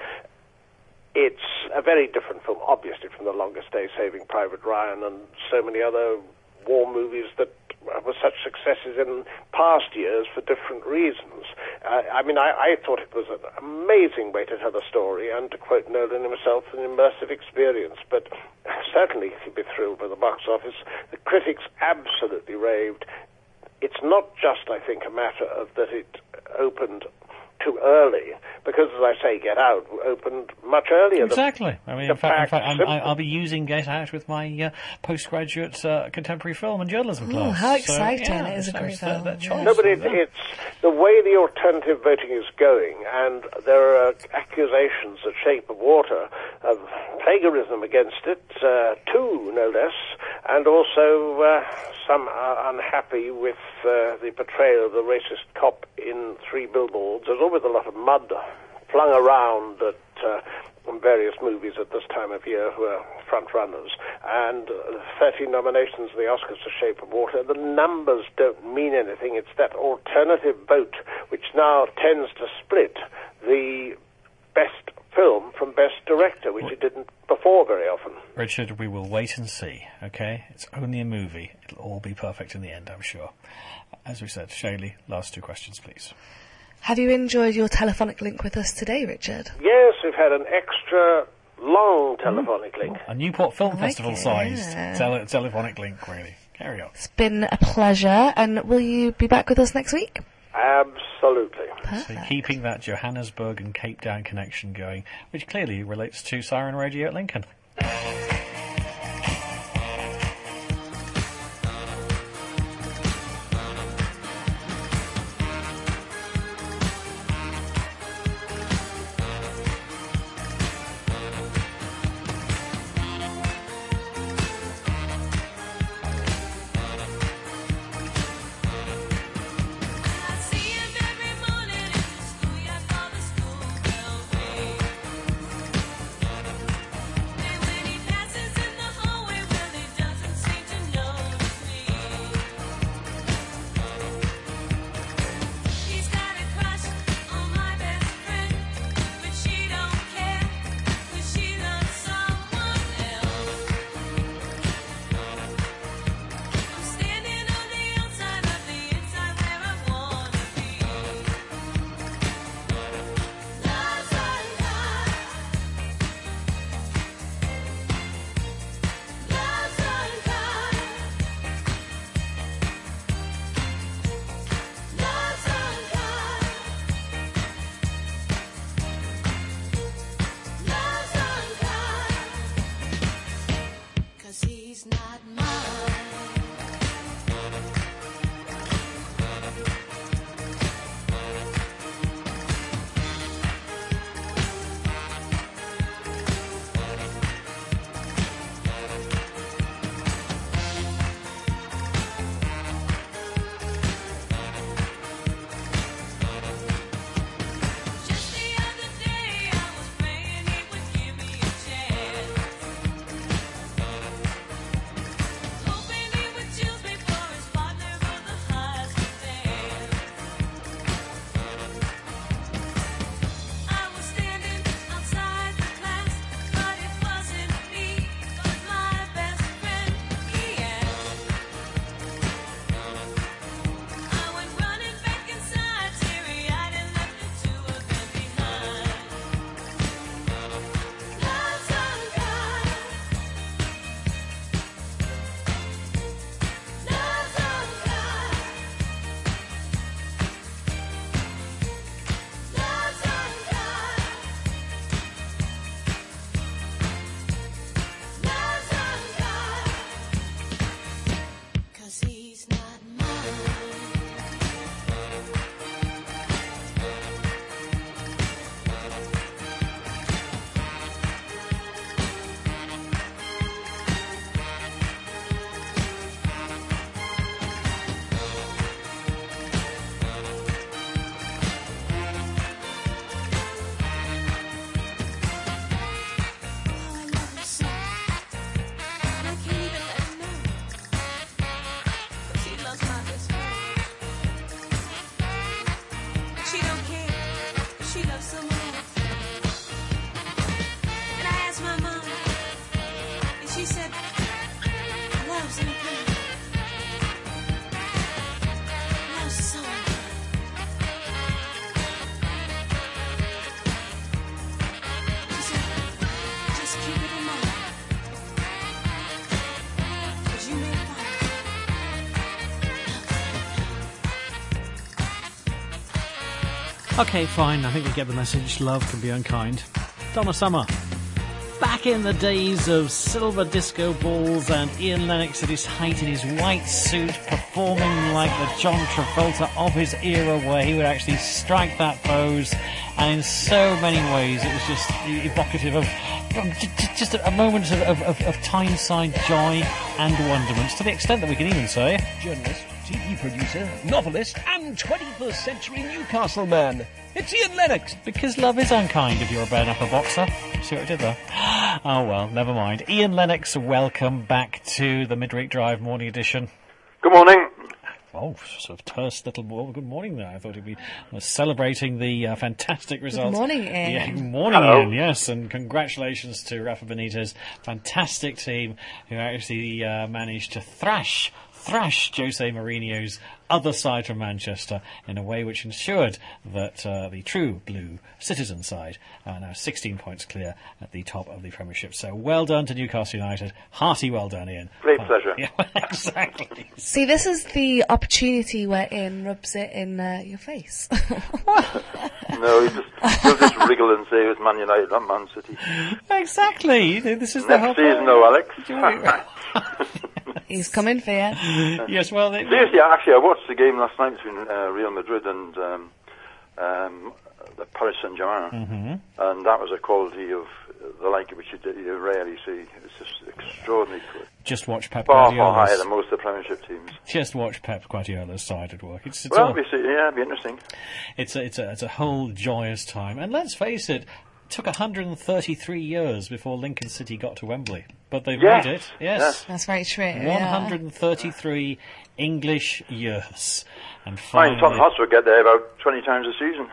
It's a very different film, obviously, from The Longest Day, Saving Private Ryan, and so many other war movies that were such successes in past years for different reasons. Uh, I mean, I, I thought it was an amazing way to tell a story, and to quote Nolan himself, an immersive experience. But certainly he'd be thrilled with the box office. The critics absolutely raved. It's not just, I think, a matter of that it opened too early, because, as I say, Get Out opened much earlier. Exactly. I mean, the in fact, in fact's fact I'm, simple. I- I'll be using Get Out with my uh, postgraduate uh, contemporary film and journalism Oh, class. how So, exciting. yeah, It is a so great it's that- film, that yeah. choice. No, but it, Yeah. it's the way the alternative voting is going, and there are accusations of Shape of Water of plagiarism against it, uh, two, no less, and also uh, some are unhappy with uh, the portrayal of the racist cop in Three Billboards. There's always a lot of mud flung around at uh, various movies at this time of year who are front runners, and uh, thirteen nominations in the Oscars for Shape of Water. The numbers don't mean anything. It's that alternative vote which now tends to split the best film from best director, which it didn't before very often. Richard, we will wait and see, okay? It's only a movie. It'll all be perfect in the end, I'm sure. As we said, Shaylee, last two questions, please. Have you enjoyed your telephonic link with us today, Richard? Yes, we've had an extra long telephonic link. A Newport Film I like Festival it, sized yeah. tele- telephonic link, really. Carry on. It's been a pleasure, and will you be back with us next week? Absolutely. So keeping that Johannesburg and Cape Town connection going, which clearly relates to Siren Radio at Lincoln. When he Okay, fine. I think we get the message. Love can be unkind. Donna Summer. Back in the days of silver disco balls and Ian Lennox at his height in his white suit, performing like the John Travolta of his era, where he would actually strike that pose, and in so many ways it was just evocative of just a moment of, of, of Tyneside joy and wonderment, to the extent that we can even say journalist, T V producer, novelist, and twenty-first century Newcastle man. It's Ian Lennox. Because love is unkind if you're a bare-knuckle boxer. See what I did there? Oh well, never mind. Ian Lennox, welcome back to the Midweek Drive morning edition. Good morning. Oh, sort of terse little more. Good morning there. I thought he'd be uh, celebrating the uh, fantastic result. Good morning, Ian. Yeah, good morning, Hello. Ian. Yes, and congratulations to Rafa Benitez. Fantastic team who actually uh, managed to thrash, thrash Jose Mourinho's other side from Manchester in a way which ensured that uh, the true blue citizen side are now sixteen points clear at the top of the Premiership. So well done to Newcastle United. Hearty well done, Ian. Great Uh, pleasure. Yeah, exactly. See, this is the opportunity where Ian rubs it in uh, your face. No, you just, you'll just wriggle and say it's Man United, not Man City. Exactly. This is the whole Next season, though, Alex. He's coming for you. Yes, well... It, Seriously, actually, I watched the game last night between uh, Real Madrid and um, um, the Paris Saint-Germain, Mm-hmm. and that was a quality of the like which you, you rarely see. It's just extraordinary. Just watch Pep Far, far Guardiola's... higher than most of the Premiership teams. Just watch Pep Guardiola's side at work. It's, it's Well, all, we see, yeah, it'd be interesting. it's a, it's a it's a whole joyous time. And let's face it, it took one hundred thirty-three years before Lincoln City got to Wembley, but they've Yes, made it. Yes, yes. That's very true. one yeah. hundred thirty-three English years, and Mine, finally, Tottenham Hotspur get there about twenty times a season.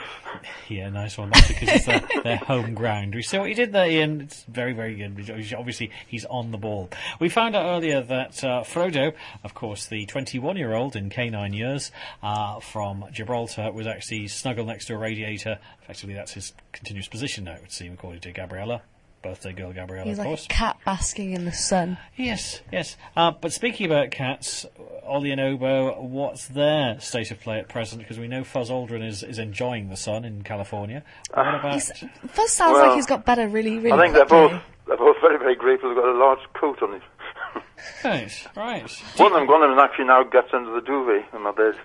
yeah, nice one. That's because it's their, their home ground. We see what you did there, Ian. It's very, very good. Obviously, he's on the ball. We found out earlier that uh, Frodo, of course, the twenty-one-year-old in K nine years uh, from Gibraltar, was actually snuggled next to a radiator. Effectively, that's his continuous position now, it would seem, according to Gabriella. Birthday girl Gabriella, He's of like course. a cat basking in the sun. Yes, yes. Uh, but speaking about cats, Ollie and Obo, what's their state of play at present? Because we know Fuzz Aldrin is, is enjoying the sun in California. What about... He's, first sounds Well, like he's got better really, really I think they're quickly. both they're both very, very grateful they've got a large coat on it. Right, right. One of them, one of them actually now gets under the duvet in my bed.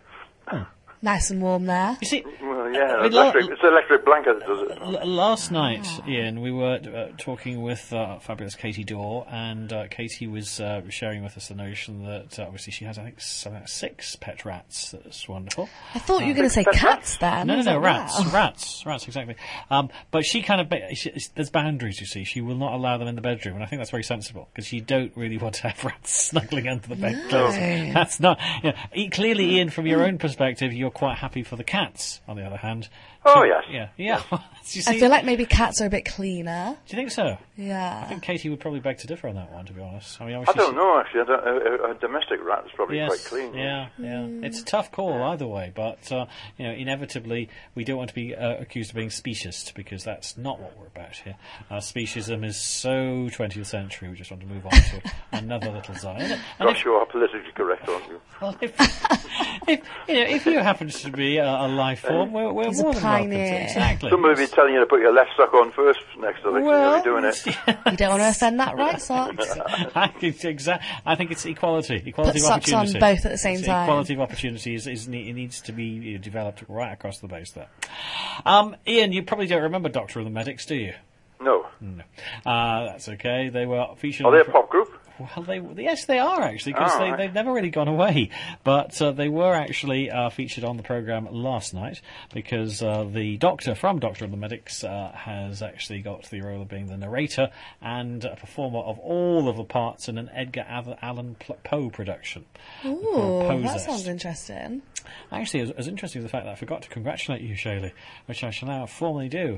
Nice and warm there. You see, Well, yeah, I mean, la- electric, it's an electric blanket that does it. L- last night, Ian, we were uh, talking with uh, fabulous Katie Dorr, and uh, Katie was uh, sharing with us the notion that uh, obviously she has, I think, something like six pet rats. That's wonderful. I thought you were going to say cats then. No, no, I was no, like, rats, wow. rats, rats, exactly. Um, but she kind of, ba- she, there's boundaries, you see. She will not allow them in the bedroom, and I think that's very sensible, because you don't really want to have rats snuggling under the bed. No. That's not, you know, e- clearly, Ian, from your own perspective, you're quite happy for the cats, on the other hand. Oh, So- yes. Yeah, yeah. You see, I feel like maybe cats are a bit cleaner. do you think so? Yeah. I think Katie would probably beg to differ on that one, to be honest. I mean, I obviously don't know, actually. I don't, a, a, a domestic rat is probably Yes, quite clean. yeah, yeah. Hmm. It's a tough call either way, but uh, you know, inevitably, we don't want to be uh, accused of being speciesist, because that's not what we're about here. Uh, speciesism is so twentieth century. We just want to move on to another little zone. And Gosh, if, you are politically correct, aren't you? well, if, if you know, if you happen to be a, a life form, we're, we're He's a more than welcome pioneer. to. Exactly. Somebody will be telling you to put your left sock on first next election. well, You'll be doing it. You don't want to offend that right sock. I think, exa- I think it's equality. Equality Put of socks on opportunity. both at the same It's time. Equality of opportunity is, is ne- it needs to be you know, developed right across the base there. Um, Ian, you probably don't remember Doctor and the Medics, do you? No. No. Uh, that's okay. They were featured. Are on they a the- pop group? Well, they yes, they are actually, because Oh, they, right. they've never really gone away. But uh, they were actually uh, featured on the programme last night, because uh, the Doctor from Doctor and the Medics uh, has actually got the role of being the narrator and a performer of all of the parts in an Edgar Av- Allan P- Poe production. Ooh, that Possessed. sounds interesting. Actually, as, as interesting as the fact that I forgot to congratulate you, Shaylee, which I shall now formally do.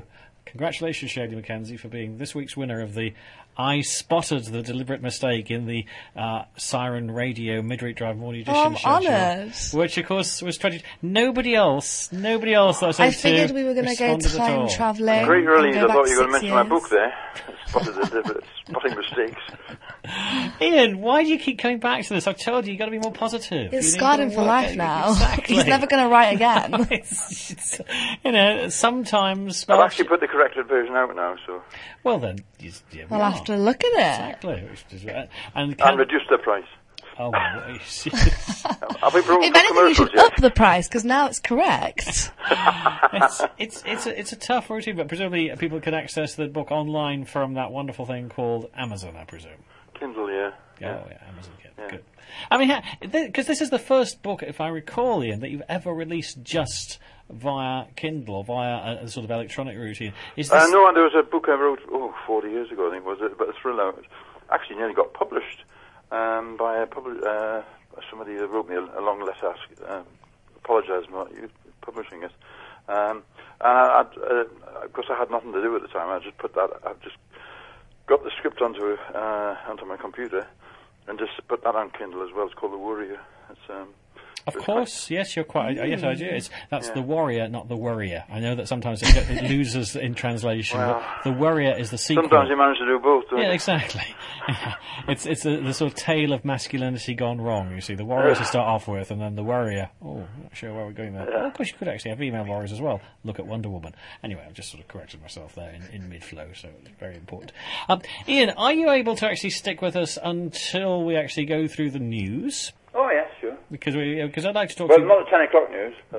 Congratulations, Shady Mackenzie, for being this week's winner of the I Spotted the Deliberate Mistake in the uh, Siren Radio Midweek Drive Morning Edition Oh, I'm schedule, honoured. which, of course, was tragic. Nobody else, nobody else that I I figured we were going to go time travelling. Great release. I thought you were going to six mention my years. book there. Spotted the Deliberate, Spotting Mistakes. Ian, why do you keep coming back to this? I've told you, you've got to be more positive. It's You need scarred to him for work life it. now. Exactly. He's never going to write again. it's, it's, you know, sometimes... I've actually put the corrected version out now, so... Well then, you, yeah, we I'll are. have to look at it. Exactly. Which is, uh, and, And can, reduce the price. oh, well, I'll be brought If for anything, you commercials should yet. up the price, because now it's correct. it's it's it's a, it's a tough routine, but presumably people can access the book online from that wonderful thing called Amazon, I presume. Kindle, yeah. Oh yeah, Amazon. Yeah. Good. I mean, because this is the first book, if I recall, Ian, that you've ever released just via Kindle, via a, a sort of electronic routine. Is this... Uh, no, there was a book I wrote, oh, forty years ago, I think, was it? About a thriller. It actually nearly got published um, by a public, uh, somebody that wrote me a, a long letter, ask, um, apologising for you publishing it. Um, and I, I'd, uh, of course, I had nothing to do at the time. I just put that, I just got the script onto uh, onto my computer and just put that on Kindle as well. It's called The Warrior. It's um, Of course, yes, you're quite. Mm. Yes, I do. It's, that's Yeah. the warrior, not the worrier. I know that sometimes it, it loses in translation. Well, but the warrior is the sequel. sometimes you manage to do both, don't Yeah, you? exactly. it's it's a, the sort of tale of masculinity gone wrong. You see, the warrior to start off with, and then the worrier. Oh, I'm not sure where we're going there. Well, of course, you could actually have female warriors as well. Look at Wonder Woman. Anyway, I've just sort of corrected myself there in, in mid-flow, so it's very important. Um, Ian, are you able to actually stick with us until we actually go through the news? Oh, yes, sure. Because we because I'd like to talk Well, to you. not the ten o'clock news. But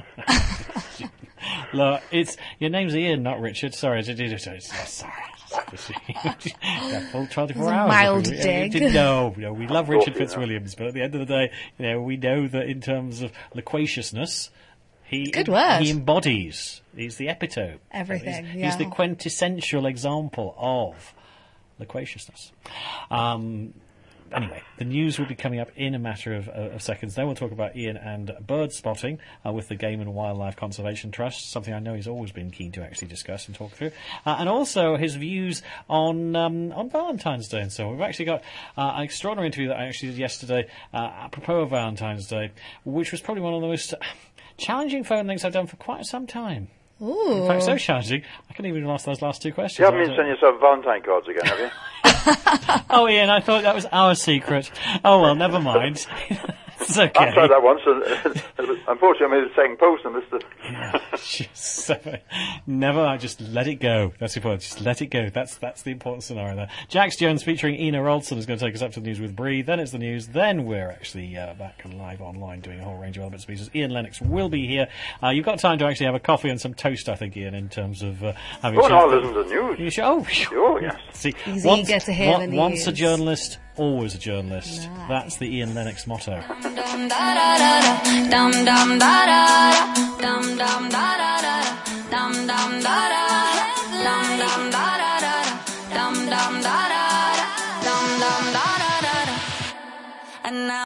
Look, it's your name's Ian, not Richard. Sorry, it's, it's, it's, sorry. Yeah, full twenty-four It was a hours. mild We- we- dig. we- No, no, we love Richard Coffee, no. Fitzwilliams, but at the end of the day, you know, we know that in terms of loquaciousness, he Good word. he embodies. He's the epitome. Everything, He's, yeah. he's the quintessential example of loquaciousness. Um, Anyway, the news will be coming up in a matter of, uh, of seconds. Then we'll talk about Ian and bird spotting uh, with the Game and Wildlife Conservation Trust, something I know he's always been keen to actually discuss and talk through, uh, and also his views on um, on Valentine's Day and so on. We've actually got uh, an extraordinary interview that I actually did yesterday uh, apropos of Valentine's Day, which was probably one of the most challenging phone links I've done for quite some time. Ooh. In fact, so challenging, I couldn't even ask those last two questions. you haven't I been was, sending yourself Valentine cards again, have you? Oh, Ian, I thought that was our secret. Oh, well, never mind. It's okay. I tried that once, and unfortunately I made a second post and missed it. Just, uh, never mind, just let it go. That's the point. Just let it go. That's that's the important scenario there. Jax Jones featuring Ina Rolson is going to take us up to the news with Bree. Then it's the news. Then we're actually uh, back and live online doing a whole range of elements and pieces. Ian Lennox will be here. Uh, you've got time to actually have a coffee and some toast, I think, Ian, in terms of uh, having. Oh, no, chat- I listen to the news. You should, oh, Oh, yes. see, He's once, eager to hear on- the once a news. journalist, always a journalist. That's the Ian Lennox motto. Dum dum da da da, dum dum da da da, dum dum da da da, dum dum da da, dum dum da da da, dum dum da da da, dum dum da da da, and now.